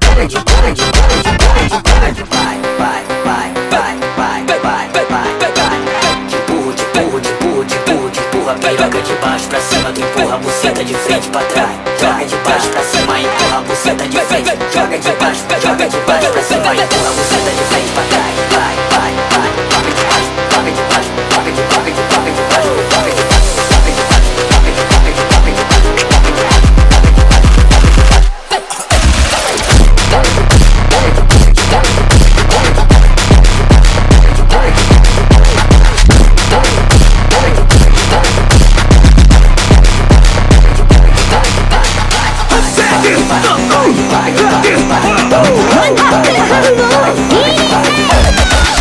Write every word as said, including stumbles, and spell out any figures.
joga de, joga de, joga de, joga de, joga de, vai, vai, vai, vai, vai, vai, vai, vai. De empurro, de empurro, de empurro, de empurro, de empurra, piroca de baixo pra cima, tu empurra a buceta de frente pra trás. Joga de baixo pra cima, empurra a buceta de frente. Joga de baixo, joga de baixo pra cima, empurra a buceta de frente pra trás. Vai, vai, vai, joga de baixo, joga de baixo, joga de, joga de, joga de baixo, joga de baixo, joga de baixo, joga de, joga de, joga de baixo, joga de baixo, joga de baixo. Vai, vai, vai, vai, vai, vai, vai, vai, vai, vai, vai, vai, vai, vai, vai,